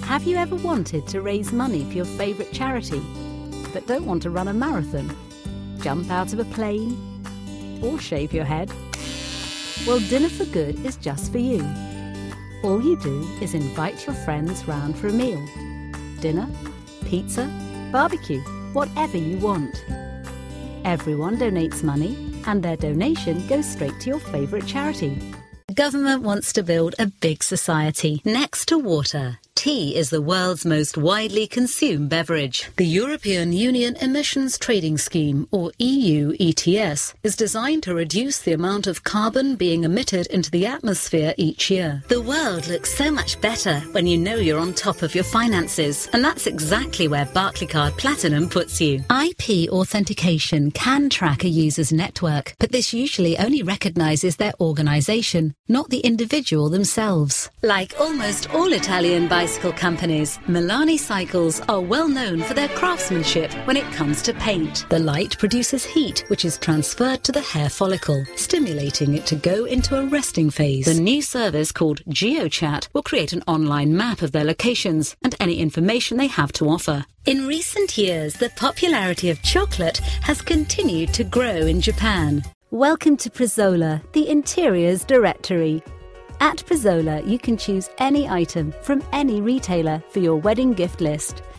Have you ever wanted to raise money for your favourite charity, but don't want to run a marathon, jump out of a plane, or shave your head? Well, Dinner for Good is just for you. All you do is invite your friends round for a meal. Dinner, pizza, barbecue, whatever you want. Everyone donates money, and their donation goes straight to your favourite charity. Government wants to build a big society next to water. Tea is the world's most widely consumed beverage. The European Union Emissions Trading Scheme, or EU ETS, is designed to reduce the amount of carbon being emitted into the atmosphere each year. The world looks so much better when you know you're on top of your finances, and that's exactly where Barclaycard Platinum puts you. IP authentication can track a user's network, but this usually only recognises their organisation, not the individual themselves. Like almost all Italian bicycle companies, Milani Cycles are well known for their craftsmanship when it comes to paint. The light produces heat, which is transferred to the hair follicle, stimulating it to go into a resting phase. The new service called GeoChat will create an online map of their locations and any information they have to offer. In recent years, the popularity of chocolate has continued to grow in Japan. Welcome to Prizola, the interiors directory. At Prizola, you can choose any item from any retailer for your wedding gift list.